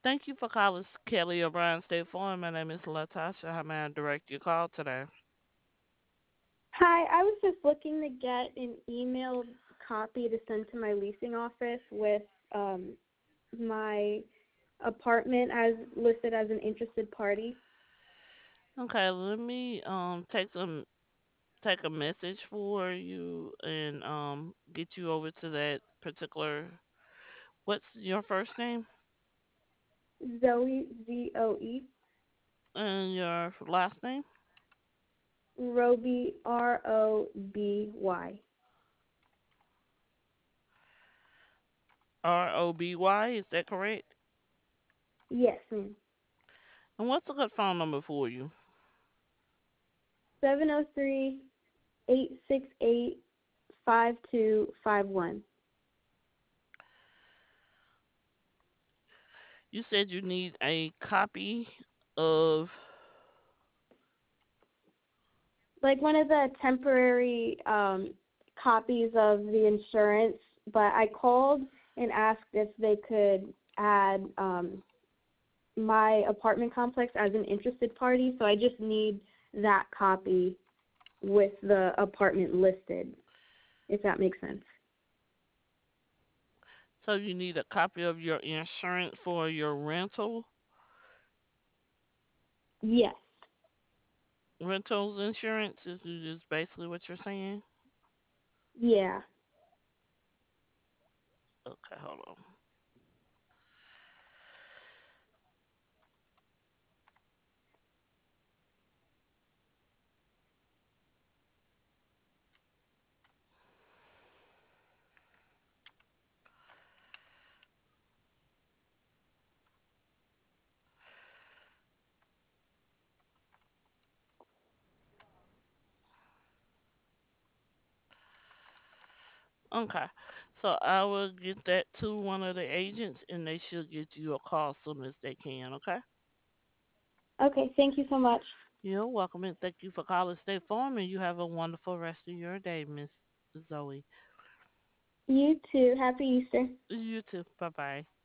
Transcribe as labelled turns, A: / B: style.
A: Thank you for calling Kelly O'Brien State Farm. My name is Latasha. How may I direct your call today?
B: Hi, I was just looking to get an emailed copy to send to my leasing office with um, my apartment as listed as an interested party.
A: Okay, let me take a message for you and get you over to that particular. What's your first name
B: Zoe, Zoe,
A: and your last name?
B: Roby, Roby.
A: Roby. Is that correct?
B: Yes, ma'am.
A: And what's a good phone number for you?
B: 703-868-5251.
A: You said you need a copy of.
B: Like one of the temporary copies of the insurance, but I called and asked if they could add my apartment complex as an interested party, so I just need that copy with the apartment listed, if that makes sense.
A: So you need a copy of your insurance for your rental,
B: Yes.
A: rentals insurance. Is basically what you're saying.
B: Yeah.
A: Okay, hold on. Okay. So I will get that to one of the agents and they should get you a call as soon as they can, okay?
B: Okay, thank you so much.
A: You're welcome and thank you for calling State Farm and you have a wonderful rest of your day, Miss Zoe.
B: You too. Happy Easter.
A: You too. Bye bye.